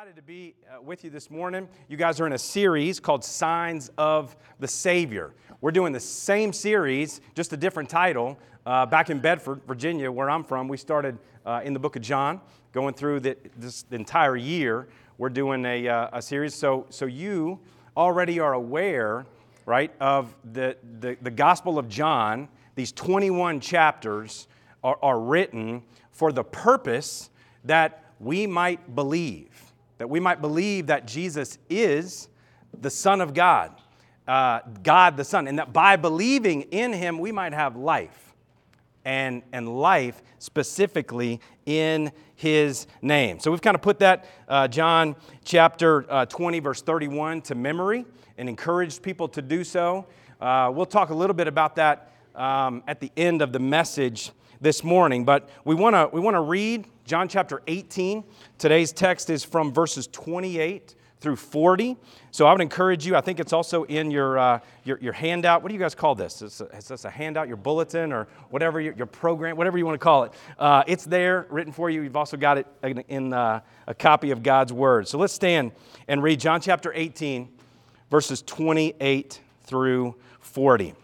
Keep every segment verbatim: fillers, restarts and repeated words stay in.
Excited to be uh, with you this morning. You guys are in a series called Signs of the Savior. We're doing the same series, just a different title. Uh, back in Bedford, Virginia, where I'm from, we started uh, in the book of John, going through the, this the entire year. We're doing a, uh, a series, so so you already are aware, right, of the, the, the Gospel of John. These twenty-one chapters are, are written for the purpose that we might believe. That we might believe that Jesus is the Son of God, uh, God the Son, and that by believing in Him, we might have life, and, and life specifically in His name. So we've kind of put that uh, John chapter uh, twenty, verse thirty-one to memory and encouraged people to do so. Uh, we'll talk a little bit about that um, at the end of the message this morning, but we want to we want to read John chapter eighteen. Today's text is from verses twenty-eight through forty. So I would encourage you. I think it's also in your uh, your, your handout. What do you guys call this? Is, is this a handout, your bulletin, or whatever your, your program, whatever you want to call it? Uh, it's there, written for you. You've also got it in, in uh, a copy of God's Word. So let's stand and read John chapter eighteen, verses twenty-eight through forty.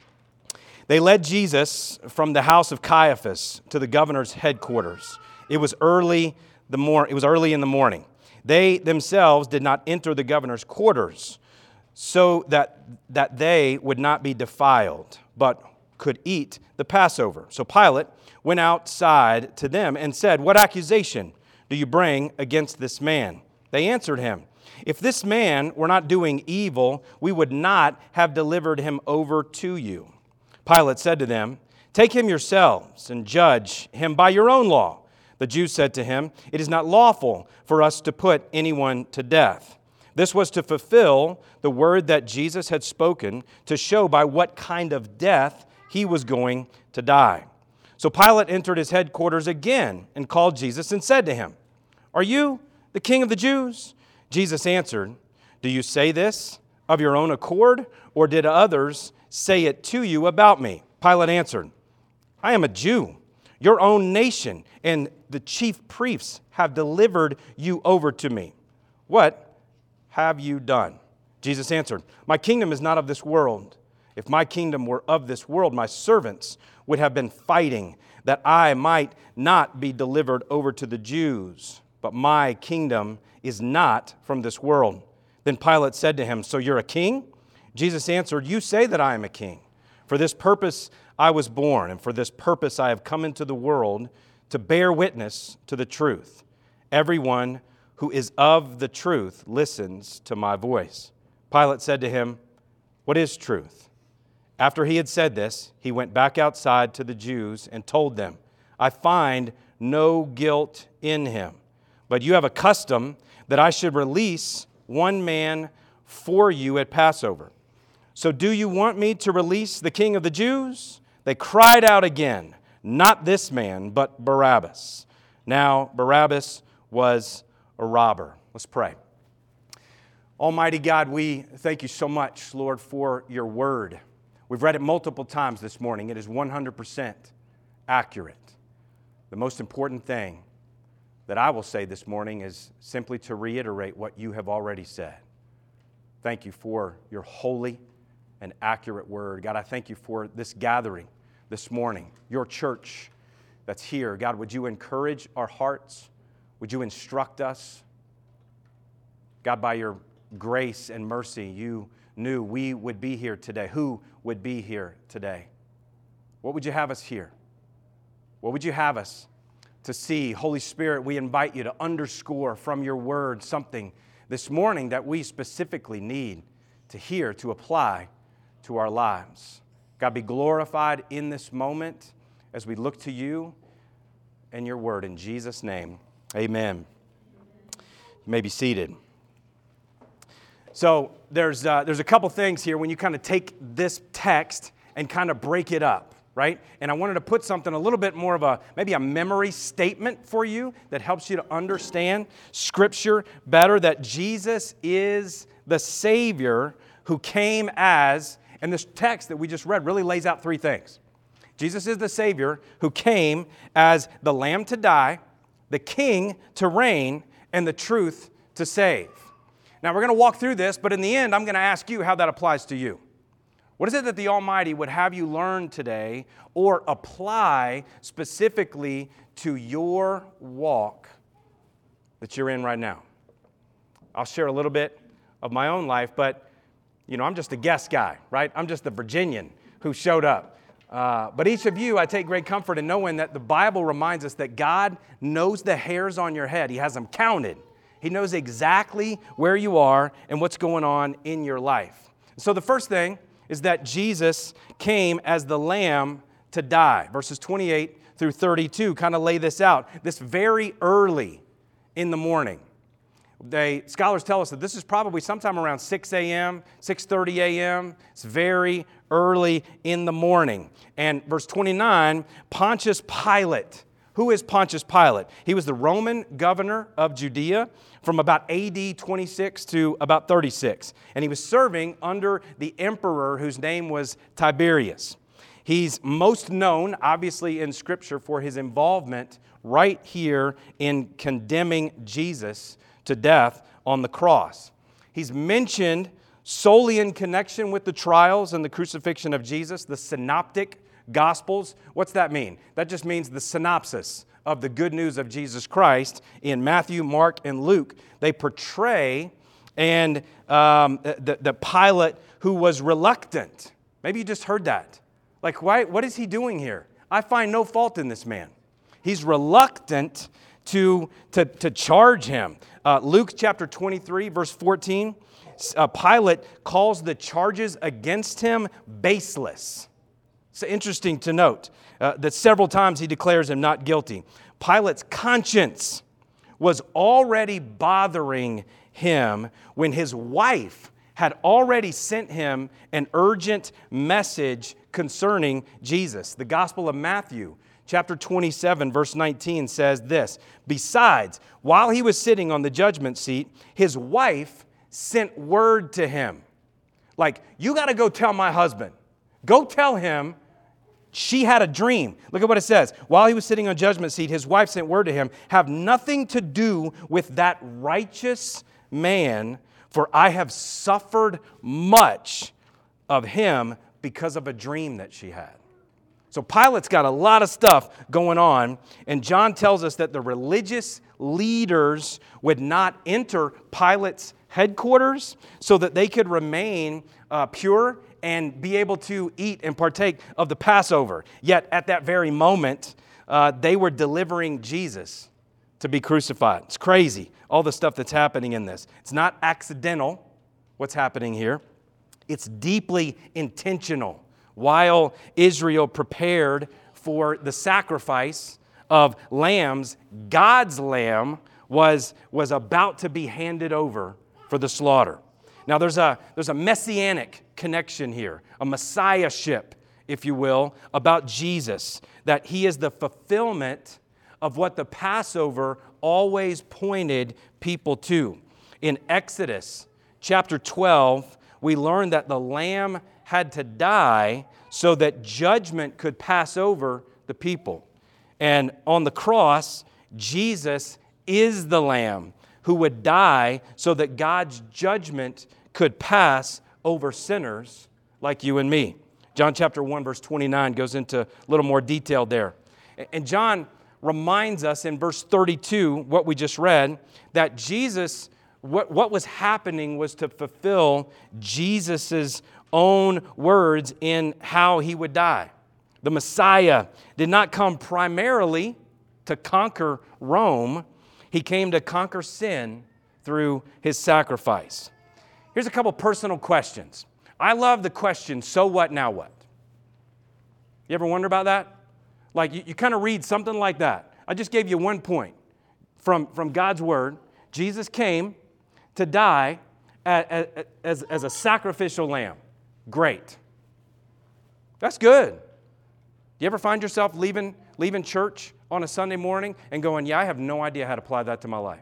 They led Jesus from the house of Caiaphas to the governor's headquarters. It was early the mor- It was early in the morning. They themselves did not enter the governor's quarters, so that, that they would not be defiled, but could eat the Passover. So Pilate went outside to them and said, "What accusation do you bring against this man?" They answered him, "If this man were not doing evil, we would not have delivered him over to you." Pilate said to them, "Take him yourselves and judge him by your own law." The Jews said to him, "It is not lawful for us to put anyone to death." This was to fulfill the word that Jesus had spoken, to show by what kind of death he was going to die. So Pilate entered his headquarters again and called Jesus and said to him, "Are you the king of the Jews?" Jesus answered, "Do you say this of your own accord, or did others say it to you about me?" Pilate answered, "I am a Jew. Your own nation and the chief priests have delivered you over to me. What have you done?" Jesus answered, "My kingdom is not of this world. If my kingdom were of this world, my servants would have been fighting that I might not be delivered over to the Jews. But my kingdom is not from this world." Then Pilate said to him, "So you're a king?" Jesus answered, "You say that I am a king. For this purpose I was born, and for this purpose I have come into the world, to bear witness to the truth. Everyone who is of the truth listens to my voice." Pilate said to him, "What is truth?" After he had said this, he went back outside to the Jews and told them, "I find no guilt in him. But you have a custom that I should release one man for you at Passover. So do you want me to release the king of the Jews?" They cried out again, "Not this man, but Barabbas." Now Barabbas was a robber. Let's pray. Almighty God, we thank you so much, Lord, for your word. We've read it multiple times this morning. It is one hundred percent accurate. The most important thing that I will say this morning is simply to reiterate what you have already said. Thank you for your holy and accurate word. God, I thank you for this gathering this morning, your church that's here. God, would you encourage our hearts? Would you instruct us? God, by your grace and mercy, you knew we would be here today. Who would be here today? What would you have us hear? What would you have us to see? Holy Spirit, we invite you to underscore from your word something this morning that we specifically need to hear, to apply to our lives. God, be glorified in this moment as we look to you and your word. In Jesus' name, amen. You may be seated. So there's, uh, there's a couple things here when you kind of take this text and kind of break it up, right? And I wanted to put something a little bit more of a, maybe a memory statement for you that helps you to understand Scripture better, that Jesus is the Savior who came as, and this text that we just read really lays out three things. Jesus is the Savior who came as the Lamb to die, the King to reign, and the truth to save. Now, we're going to walk through this, but in the end, I'm going to ask you how that applies to you. What is it that the Almighty would have you learn today or apply specifically to your walk that you're in right now? I'll share a little bit of my own life, but, you know, I'm just a guest guy, right? I'm just the Virginian who showed up. Uh, but each of you, I take great comfort in knowing that the Bible reminds us that God knows the hairs on your head. He has them counted. He knows exactly where you are and what's going on in your life. So the first thing is that Jesus came as the Lamb to die. Verses twenty-eight through thirty-two kind of lay this out. This very early in the morning. They, scholars tell us that this is probably sometime around six a.m., six thirty a.m. It's very early in the morning. And verse twenty-nine, Pontius Pilate. Who is Pontius Pilate? He was the Roman governor of Judea from about A D twenty-six to about thirty-six. And he was serving under the emperor whose name was Tiberius. He's most known, obviously, in Scripture for his involvement right here in condemning Jesus to death on the cross. He's mentioned solely in connection with the trials and the crucifixion of Jesus, the synoptic Gospels. What's that mean? That just means the synopsis of the good news of Jesus Christ in Matthew, Mark, and Luke. They portray and um, the, the Pilate who was reluctant. Maybe you just heard that. Like, why? What is he doing here? I find no fault in this man. He's reluctant to, to, to charge him. Uh, Luke chapter twenty-three, verse fourteen, uh, Pilate calls the charges against him baseless. It's interesting to note uh, that several times he declares him not guilty. Pilate's conscience was already bothering him when his wife had already sent him an urgent message concerning Jesus. The Gospel of Matthew, chapter twenty-seven, verse nineteen says this, "Besides, while he was sitting on the judgment seat, his wife sent word to him." Like, you got to go tell my husband. Go tell him she had a dream. Look at what it says. While he was sitting on judgment seat, his wife sent word to him, "Have nothing to do with that righteous man, for I have suffered much of him because of a dream that she had." So Pilate's got a lot of stuff going on, and John tells us that the religious leaders would not enter Pilate's headquarters so that they could remain uh, pure and be able to eat and partake of the Passover. Yet at that very moment, uh, they were delivering Jesus to be crucified. It's crazy, all the stuff that's happening in this. It's not accidental, what's happening here. It's deeply intentional. While Israel prepared for the sacrifice of lambs, God's lamb was, was about to be handed over for the slaughter. Now, there's a, there's a messianic connection here, a messiahship, if you will, about Jesus, that he is the fulfillment of what the Passover always pointed people to. In Exodus chapter twelve, we learn that the lamb had to die so that judgment could pass over the people. And on the cross, Jesus is the lamb who would die so that God's judgment could pass over sinners like you and me. John chapter one, verse twenty-nine goes into a little more detail there. And John reminds us in verse thirty-two, what we just read, that Jesus, what, what was happening was to fulfill Jesus' own words in how he would die. The Messiah did not come primarily to conquer Rome. He came to conquer sin through his sacrifice. Here's a couple personal questions. I love the question, so what, now what? You ever wonder about that? Like, you, you kind of read something like that. I just gave you one point from, from God's Word. Jesus came to die as, as, as a sacrificial lamb. Great. That's good. Do you ever find yourself leaving, leaving church on a Sunday morning and going, yeah, I have no idea how to apply that to my life?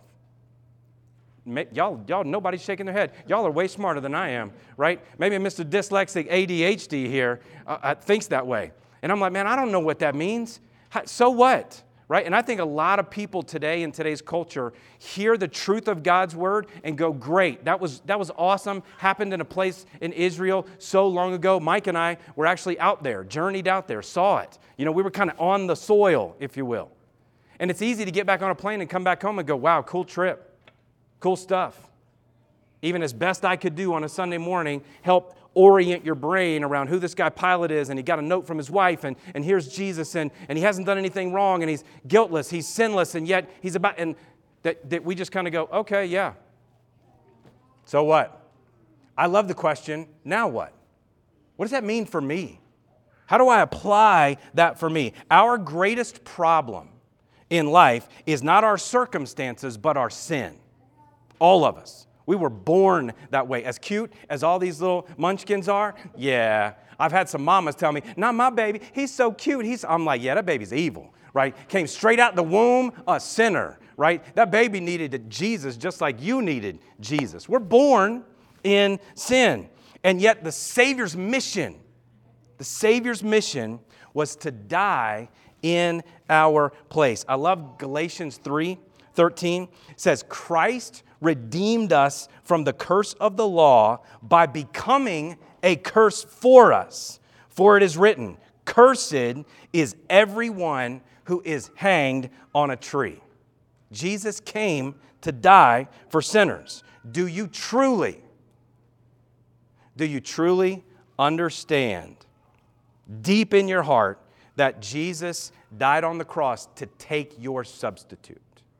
Y'all, y'all, nobody's shaking their head. Y'all are way smarter than I am, right? Maybe Mister Dyslexic A D H D here uh, uh, thinks that way. And I'm like, man, I don't know what that means. How, so what, right? And I think a lot of people today in today's culture hear the truth of God's word and go, great, that was, that was awesome, happened in a place in Israel so long ago. Mike and I were actually out there, journeyed out there, saw it. You know, we were kind of on the soil, if you will. And it's easy to get back on a plane and come back home and go, wow, cool trip, cool stuff. Even as best I could do on a Sunday morning, help orient your brain around who this guy Pilate is, and he got a note from his wife, and, and here's Jesus, and, and he hasn't done anything wrong, and he's guiltless, he's sinless, and yet he's about, and that, that we just kind of go, okay, yeah. So what? I love the question, now what? What does that mean for me? How do I apply that for me? Our greatest problem in life is not our circumstances, but our sin. All of us. We were born that way. As cute as all these little munchkins are, yeah. I've had some mamas tell me, not my baby, he's so cute. He's, I'm like, yeah, that baby's evil, right? Came straight out the womb, a sinner, right? That baby needed Jesus just like you needed Jesus. We're born in sin. And yet the Savior's mission, the Savior's mission was to die in our place. I love Galatians three thirteen. It says, Christ redeemed us from the curse of the law by becoming a curse for us. For it is written, cursed is everyone who is hanged on a tree. Jesus came to die for sinners. Do you truly, do you truly understand deep in your heart that Jesus died on the cross to take your substitute?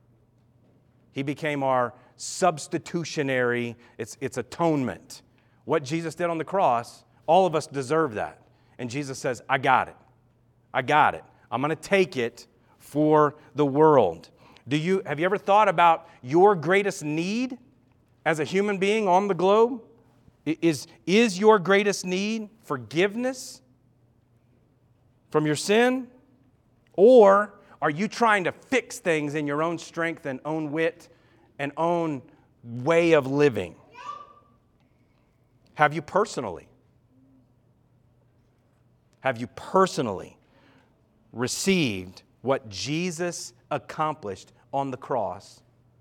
He became our substitutionary, it's, it's atonement. What Jesus did on the cross, all of us deserve that. And Jesus says, I got it. I got it. I'm going to take it for the world. Do you, have you ever thought about your greatest need as a human being on the globe? Is, is your greatest need forgiveness from your sin? Or are you trying to fix things in your own strength and own wit and own way of living? Have you personally, have you personally received what Jesus accomplished on the cross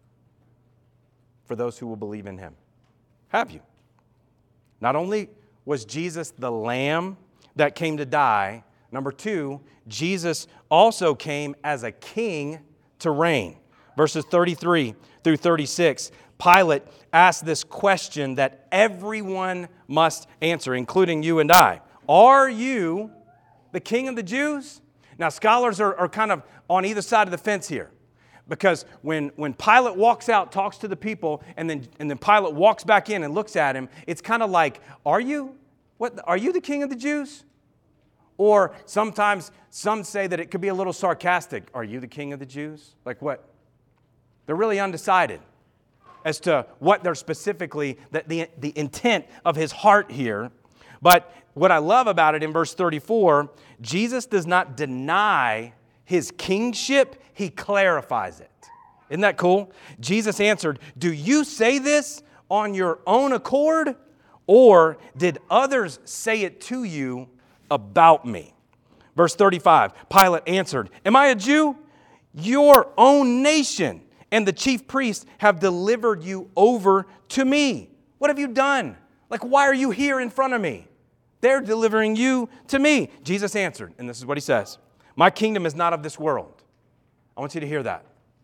for those who will believe in Him? Have you? Not only was Jesus the Lamb that came to die, number two, Jesus also came as a king to reign. Verses thirty-three through thirty-six, Pilate asked this question that everyone must answer, including you and I. Are you the king of the Jews? Now, scholars are, are kind of on either side of the fence here. Because when, when Pilate walks out, talks to the people, and then, and then Pilate walks back in and looks at him, it's kind of like, are you, what, are you the king of the Jews? Or sometimes some say that it could be a little sarcastic. Are you the king of the Jews? Like what? They're really undecided as to what they're specifically, the, the, the intent of his heart here. But what I love about it in verse thirty-four, Jesus does not deny His kingship, He clarifies it. Isn't that cool? Jesus answered, do you say this on your own accord, or did others say it to you about me? Verse thirty-five, Pilate answered, am I a Jew? Your own nation and the chief priests have delivered you over to me. What have you done? Like, why are you here in front of me? They're delivering you to me. Jesus answered, and this is what He says. My kingdom is not of this world. I want you to hear that.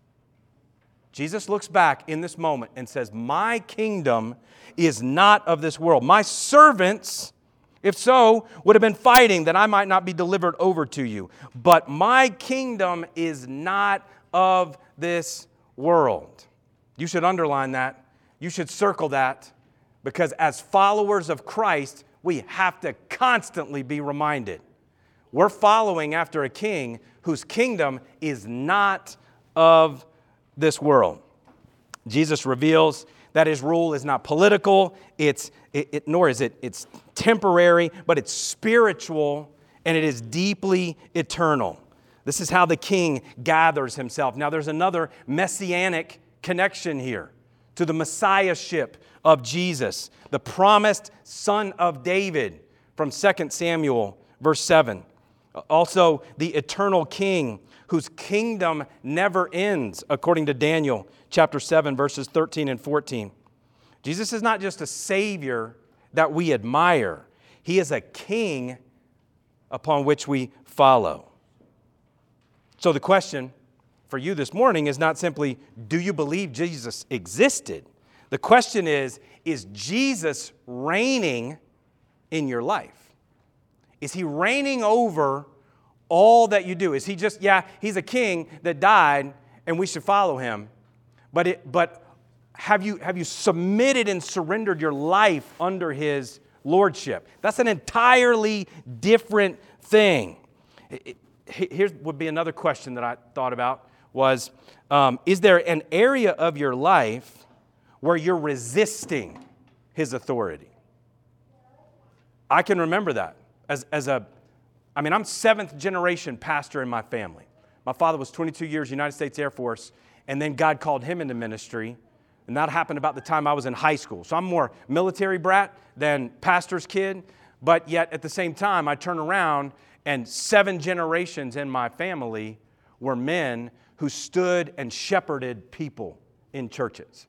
Jesus looks back in this moment and says, my kingdom is not of this world. My servants, if so, would have been fighting that I might not be delivered over to you. But my kingdom is not of this world. You should underline that. You should circle that, because as followers of Christ, we have to constantly be reminded. We're following after a king whose kingdom is not of this world. Jesus reveals that His rule is not political, it's it, it, nor is it it's temporary, but it's spiritual, and it is deeply eternal. This is how the king gathers himself. Now, there's another messianic connection here to the messiahship of Jesus, the promised son of David from Second Samuel, verse seven. Also, the eternal king whose kingdom never ends, according to Daniel chapter seven, verses thirteen and fourteen. Jesus is not just a Savior that we admire. He is a King upon which we follow. So the question for you this morning is not simply, do you believe Jesus existed? The question is, is Jesus reigning in your life? Is He reigning over all that you do? Is He just, yeah, He's a king that died and we should follow Him. But it, but have you, have you submitted and surrendered your life under His lordship? That's an entirely different thing. It, it, here would be another question that I thought about was, um, is there an area of your life where you're resisting His authority? I can remember that as, as a, I mean, I'm seventh generation pastor in my family. My father was twenty-two years United States Air Force, and then God called him into ministry, and that happened about the time I was in high school. So I'm more military brat than pastor's kid, but yet at the same time, I turn around and seven generations in my family were men who stood and shepherded people in churches.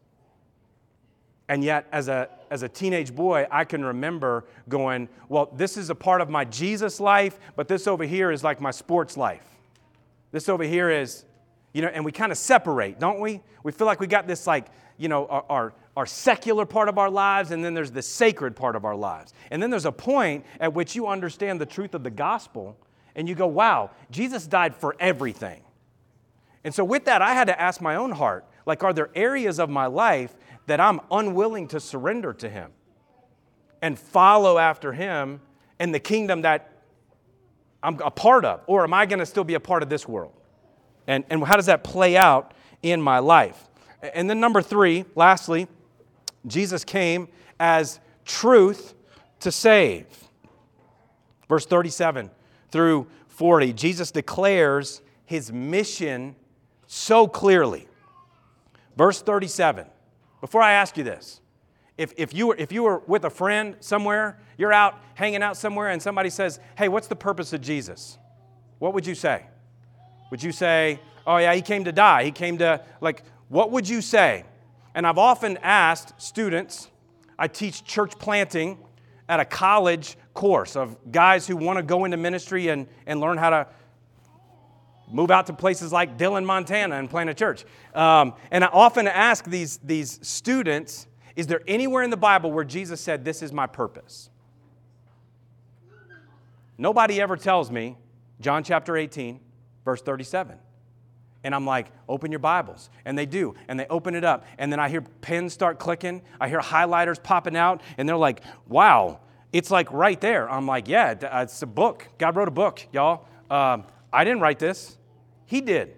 And yet, as a, as a teenage boy, I can remember going, well, this is a part of my Jesus life, but this over here is like my sports life. This over here is, you know, and we kind of separate, don't we? We feel like we got this like, you know, our, our, our secular part of our lives, and then there's the sacred part of our lives. And then there's a point at which you understand the truth of the gospel, and you go, wow, Jesus died for everything. And so with that, I had to ask my own heart, like, are there areas of my life that I'm unwilling to surrender to Him and follow after Him and the kingdom that I'm a part of? Or am I going to still be a part of this world? And, and how does that play out in my life? And then number three, lastly, Jesus came as truth to save. Verse thirty-seven through forty, Jesus declares His mission so clearly. Verse thirty-seven, before I ask you this, if, if, you were, if you were with a friend somewhere, you're out hanging out somewhere and somebody says, hey, what's the purpose of Jesus? What would you say? Would you say, oh yeah, He came to die. He came to, like, what would you say? And I've often asked students, I teach church planting at a college course of guys who want to go into ministry and, and learn how to move out to places like Dillon, Montana and plant a church. Um, and I often ask these, these students, is there anywhere in the Bible where Jesus said, this is my purpose? Nobody ever tells me, John chapter eighteen, verse thirty-seven. And I'm like, open your Bibles. And they do. And they open it up. And then I hear pens start clicking. I hear highlighters popping out. And they're like, wow, it's like right there. I'm like, yeah, it's a book. God wrote a book, y'all. Um, I didn't write this. He did.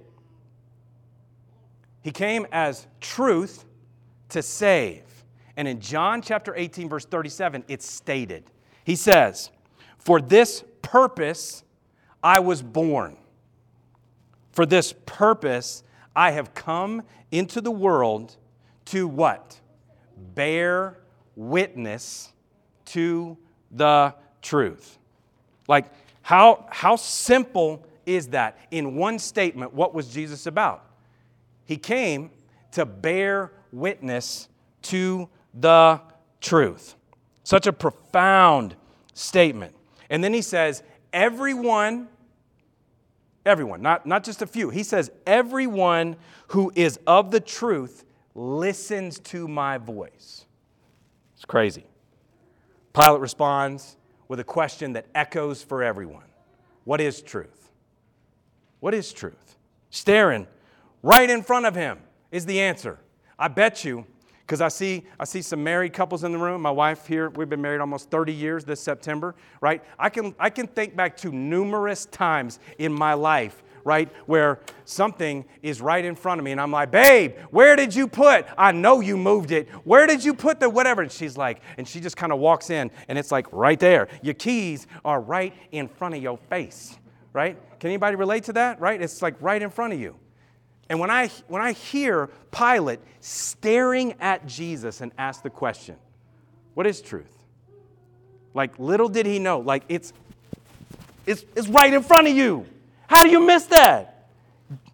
He came as truth to save. And in John chapter eighteen, verse thirty-seven, it's stated. He says, for this purpose I was born. For this purpose, I have come into the world to what? Bear witness to the truth. Like, how, how simple is that? In one statement, what was Jesus about? He came to bear witness to the truth. Such a profound statement. And then he says, everyone... Everyone, not, not just a few. He says, everyone who is of the truth listens to my voice. It's crazy. Pilate responds with a question that echoes for everyone. What is truth? What is truth? Staring right in front of him is the answer. I bet you, because I see I see some married couples in the room. My wife here, we've been married almost thirty years this September, right? I can I can think back to numerous times in my life, right, where something is right in front of me and I'm like, babe, where did you put? I know you moved it. Where did you put the whatever? And she's like, and she just kind of walks in and it's like right there. Your keys are right in front of your face, right? Can anybody relate to that, right? It's like right in front of you. And when I when I hear Pilate staring at Jesus and ask the question, what is truth? Like, little did he know, like it's it's it's right in front of you. How do you miss that?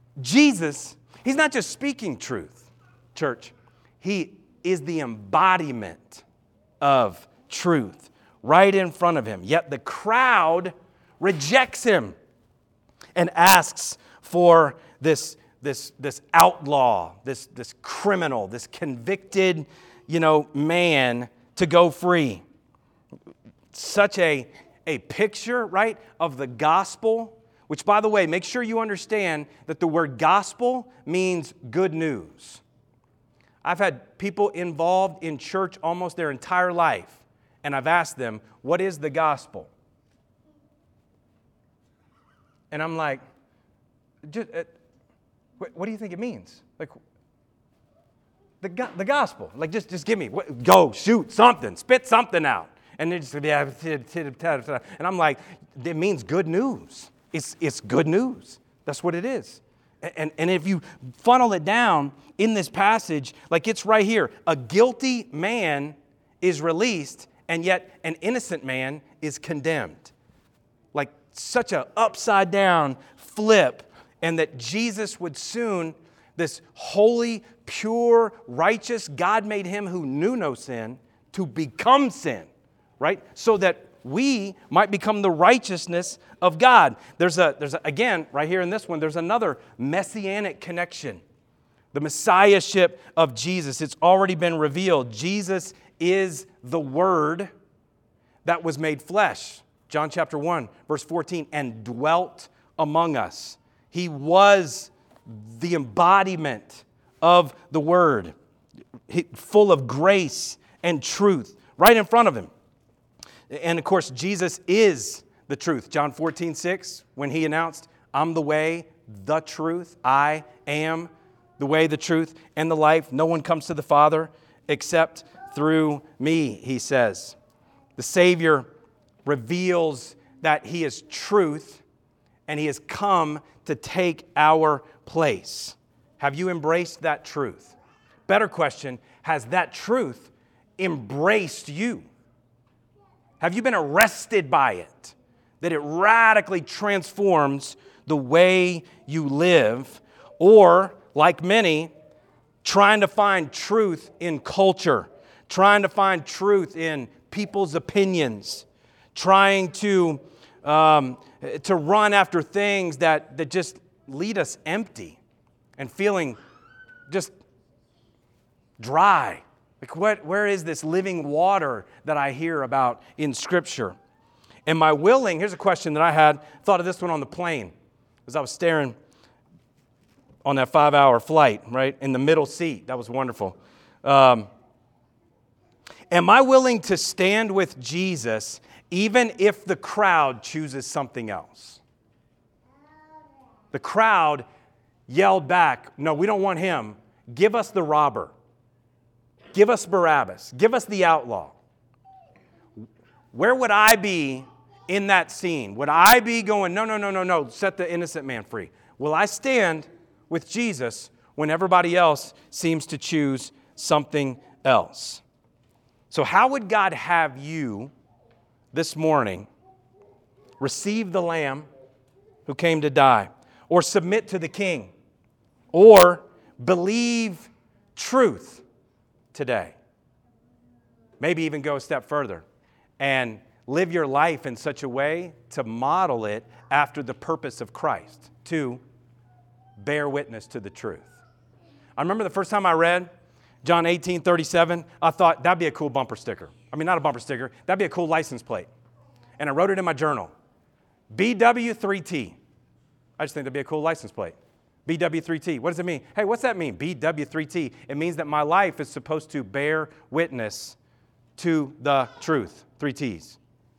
Jesus, he's not just speaking truth, church. He is the embodiment of truth right in front of him. Yet the crowd rejects him and asks for this, this, this outlaw, this, this criminal, this convicted, you know, man to go free. Such a, a picture, right, of the gospel, which, by the way, make sure you understand that the word gospel means good news. I've had people involved in church almost their entire life, and I've asked them, what is the gospel? And I'm like, just, uh, what do you think it means? Like, the, go- the gospel. Like, just, just give me, what, go, shoot, something, spit something out. And they just, yeah, and I'm like, it means good news. It's, it's good news. That's what it is. And, and if you funnel it down in this passage, like it's right here. A guilty man is released, and yet an innocent man is condemned. Like such a upside down flip, and that Jesus would soon, this holy, pure, righteous, God made him who knew no sin to become sin, right? So that we might become the righteousness of God. There's a, there's a, again, right here in this one, there's another messianic connection. The messiahship of Jesus. It's already been revealed. Jesus is the Word that was made flesh. John chapter one, verse fourteen, and dwelt among us. He was the embodiment of the Word, full of grace and truth, right in front of him. And of course, Jesus is the truth. John fourteen, six, when he announced, I'm the way, the truth. I am the way, the truth, and the life. No one comes to the Father except through me, he says. The Savior reveals that he is truth, and he has come to take our place. Have you embraced that truth? Better question, has that truth embraced you? Have you been arrested by it? That it radically transforms the way you live? Or, like many, trying to find truth in culture, trying to find truth in people's opinions, trying to, um, to run after things that, that just lead us empty and feeling just dry. Like, what, where is this living water that I hear about in Scripture? Am I willing? Here's a question that I had. Thought of this one on the plane as I was staring on that five-hour flight, right, in the middle seat. That was wonderful. Um, am I willing to stand with Jesus even if the crowd chooses something else? The crowd yelled back, no, we don't want him. Give us the robber. Give us Barabbas. Give us the outlaw. Where would I be in that scene? Would I be going, no, no, no, no, no, set the innocent man free? Will I stand with Jesus when everybody else seems to choose something else? So how would God have you this morning receive the Lamb who came to die, or submit to the King, or believe truth today? Maybe even go a step further and live your life in such a way to model it after the purpose of Christ, to bear witness to the truth. I remember the first time I read John eighteen thirty-seven, I thought that'd be a cool bumper sticker. I mean, not a bumper sticker, that'd be a cool license plate. And I wrote it in my journal, B W three T. I just think that'd be a cool license plate. B W three T. What does it mean? Hey, what's that mean? B W three T. It means that my life is supposed to bear witness to the truth. Three T's.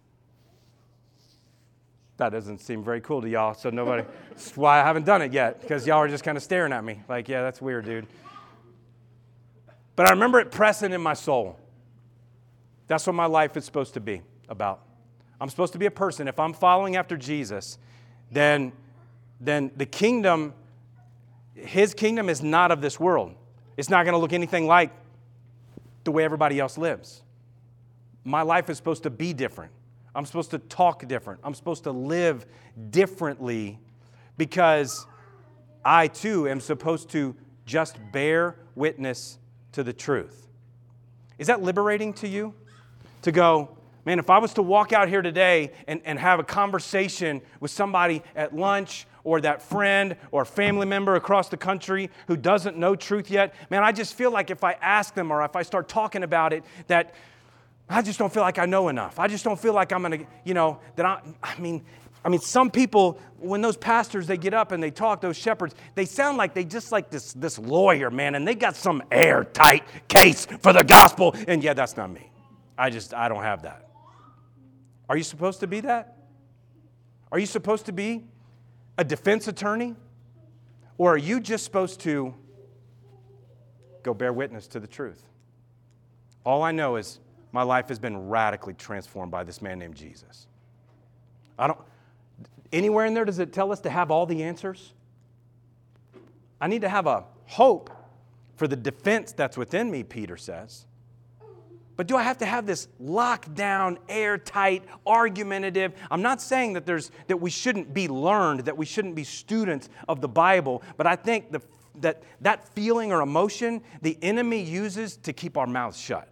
That doesn't seem very cool to y'all, so nobody, that's why I haven't done it yet, because y'all are just kind of staring at me like, yeah, that's weird, dude. But I remember it pressing in my soul. That's what my life is supposed to be about. I'm supposed to be a person. If I'm following after Jesus, then, then the kingdom, his kingdom is not of this world. It's not going to look anything like the way everybody else lives. My life is supposed to be different. I'm supposed to talk different. I'm supposed to live differently because I too am supposed to just bear witness to the truth. Is that liberating to you? To go, man, if I was to walk out here today and, and have a conversation with somebody at lunch or that friend or family member across the country who doesn't know truth yet, man, I just feel like if I ask them or if I start talking about it, that I just don't feel like I know enough. I just don't feel like I'm going to, you know, that I, I mean, I mean, some people, when those pastors, they get up and they talk, those shepherds, they sound like they just like this, this lawyer, man, and they got some airtight case for the gospel. And yeah, that's not me. I just, I don't have that. Are you supposed to be that? Are you supposed to be a defense attorney? Or are you just supposed to go bear witness to the truth? All I know is my life has been radically transformed by this man named Jesus. I don't, anywhere in there does it tell us to have all the answers? I need to have a hope for the defense that's within me, Peter says. But do I have to have this lockdown, airtight, argumentative? I'm not saying that there's that we shouldn't be learned, that we shouldn't be students of the Bible, but I think the, that that feeling or emotion the enemy uses to keep our mouths shut.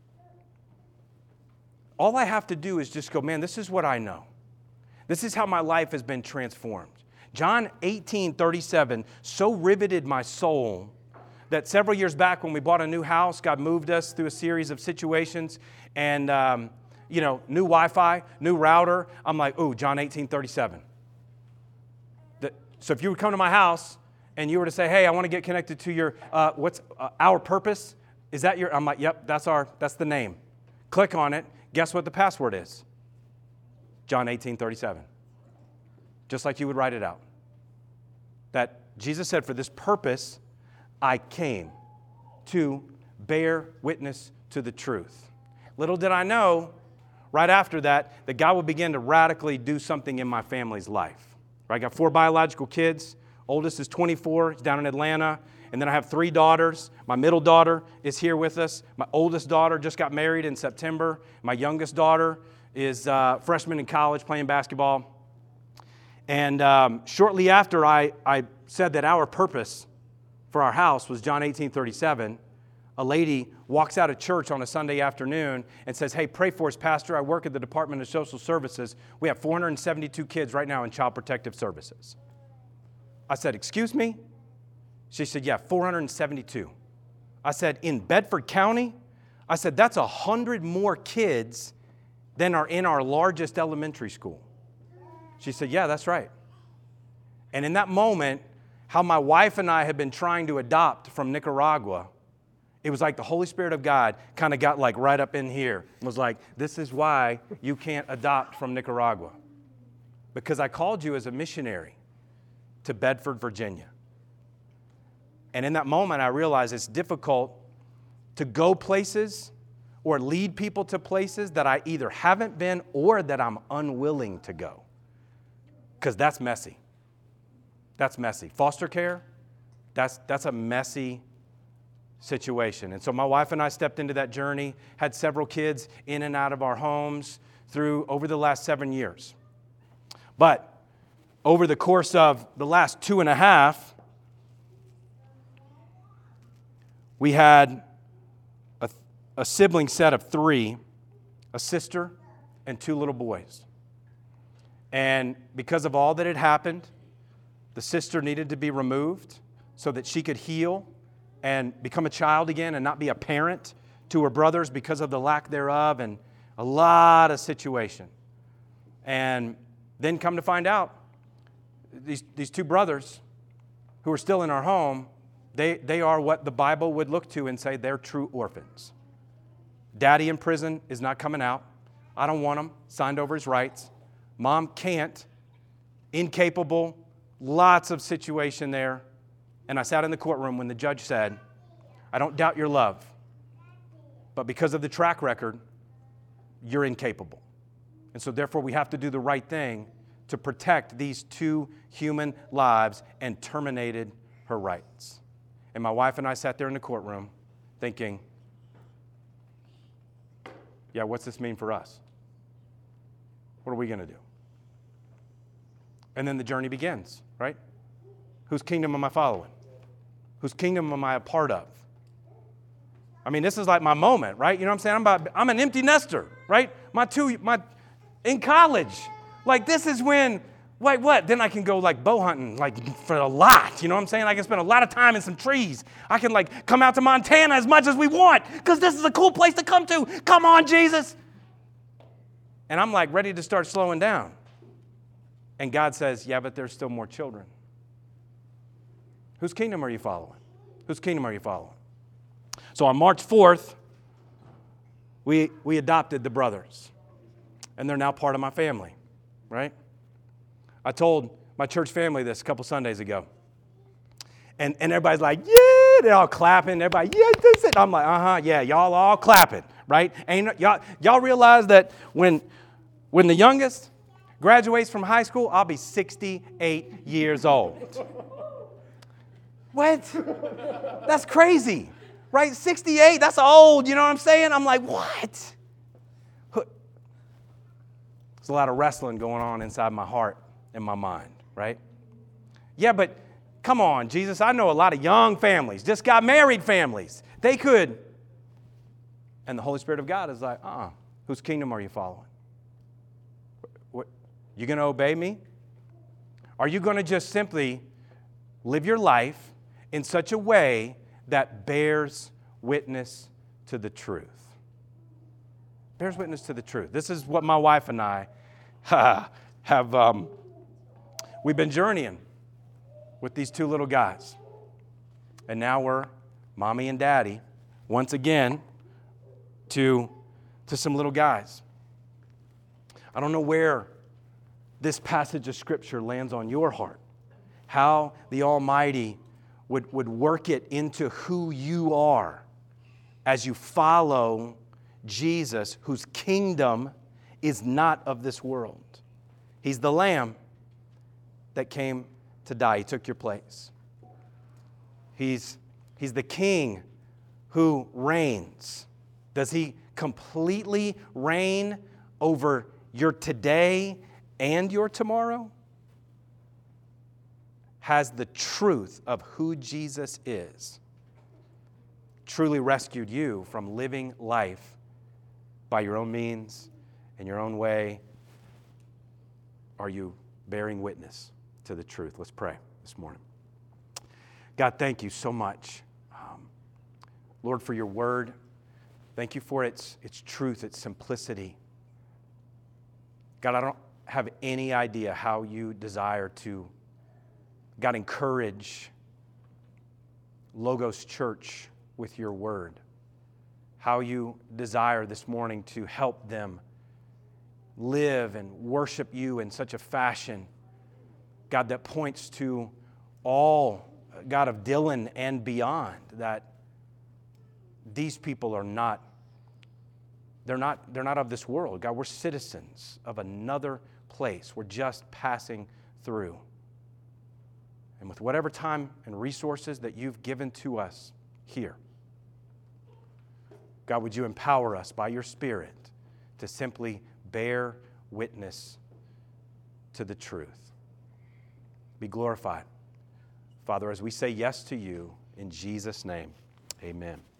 All I have to do is just go, man, this is what I know. This is how my life has been transformed. John eighteen thirty-seven so riveted my soul that several years back when we bought a new house, God moved us through a series of situations and, um, you know, new Wi-Fi, new router. I'm like, ooh, John eighteen thirty-seven. The, so if you would come to my house and you were to say, hey, I want to get connected to your, uh, what's uh, our purpose? Is that your, I'm like, yep, that's our, that's the name. Click on it. Guess what the password is? John eighteen thirty-seven. Just like you would write it out. That Jesus said, for this purpose, I came to bear witness to the truth. Little did I know, right after that, that God would begin to radically do something in my family's life. I got four biological kids. Oldest is twenty-four, he's down in Atlanta. And then I have three daughters. My middle daughter is here with us. My oldest daughter just got married in September. My youngest daughter is a freshman in college playing basketball. And um, shortly after I, I said that our purpose for our house was John eighteen thirty-seven, a lady walks out of church on a Sunday afternoon and says, hey, pray for us, Pastor. I work at the Department of Social Services. We have four hundred seventy-two kids right now in Child Protective Services. I said, excuse me? She said, yeah, four hundred seventy-two. I said, in Bedford County? I said, that's one hundred more kids than are in our largest elementary school. She said, yeah, that's right. And in that moment, how my wife and I had been trying to adopt from Nicaragua, it was like the Holy Spirit of God kind of got like right up in here and was like, this is why you can't adopt from Nicaragua. Because I called you as a missionary to Bedford, Virginia. And in that moment, I realized it's difficult to go places or lead people to places that I either haven't been or that I'm unwilling to go. Because that's messy. That's messy. Foster care, that's, that's a messy situation. And so my wife and I stepped into that journey, had several kids in and out of our homes through over the last seven years. But over the course of the last two and a half, we had a, a sibling set of three, a sister and two little boys. And because of all that had happened, the sister needed to be removed so that she could heal and become a child again and not be a parent to her brothers because of the lack thereof, and a lot of situation. And then come to find out, these, these two brothers who are still in our home, they, they are what the Bible would look to and say they're true orphans. Daddy in prison is not coming out. I don't want him. Signed over his rights. Mom can't. Incapable. Lots of situation there. And I sat in the courtroom when the judge said, I don't doubt your love, but because of the track record, you're incapable. And so therefore we have to do the right thing to protect these two human lives, and terminated her rights. And my wife and I sat there in the courtroom thinking, yeah, what's this mean for us? What are we going to do? And then the journey begins, right? Whose kingdom am I following? Whose kingdom am I a part of? I mean, this is like my moment, right? You know what I'm saying? I'm about, I'm an empty nester, right? My two, my, in college, like this is when, like what? Then I can go like bow hunting, like for a lot. You know what I'm saying? I can spend a lot of time in some trees. I can like come out to Montana as much as we want because this is a cool place to come to. Come on, Jesus. And I'm like ready to start slowing down. And God says, yeah, but there's still more children. Whose kingdom are you following? Whose kingdom are you following? So on March fourth, we, we adopted the brothers. And they're now part of my family, right? I told my church family this a couple Sundays ago. And, and everybody's like, yeah, they're all clapping. Everybody, yeah, this it. I'm like, uh-huh, yeah, y'all all clapping, right? Ain't y'all, y'all realize that when, when the youngest graduates from high school, I'll be sixty-eight years old. What? That's crazy, right? sixty-eight, that's old, you know what I'm saying? I'm like, what? There's a lot of wrestling going on inside my heart and my mind, right? Yeah, but come on, Jesus, I know a lot of young families, just got married families. They could. And the Holy Spirit of God is like, uh-uh, whose kingdom are you following? What, you going to obey me? Are you going to just simply live your life in such a way that bears witness to the truth? Bears witness to the truth. This is what my wife and I have, um, we've been journeying with these two little guys. And now we're mommy and daddy, once again, to, to some little guys. I don't know where this passage of Scripture lands on your heart, how the Almighty would, would work it into who you are as you follow Jesus, whose kingdom is not of this world. He's the Lamb that came to die. He took your place. He's, he's the King who reigns. Does He completely reign over your today and your tomorrow? Has the truth of who Jesus is truly rescued you from living life by your own means, in your own way? Are you bearing witness to the truth? Let's pray this morning. God, thank you so much, um, Lord, for your word. Thank you for its, its truth, its simplicity. God, I don't have any idea how you desire to, God, encourage Logos Church with your word. How you desire this morning to help them live and worship you in such a fashion, God, that points to all, God, of Dillon and beyond, that these people are not, they're not, they're not of this world. God, we're citizens of another place. We're just passing through. And with whatever time and resources that you've given to us here, God, would you empower us by your Spirit to simply bear witness to the truth? Be glorified, Father, as we say yes to you in Jesus' name. Amen.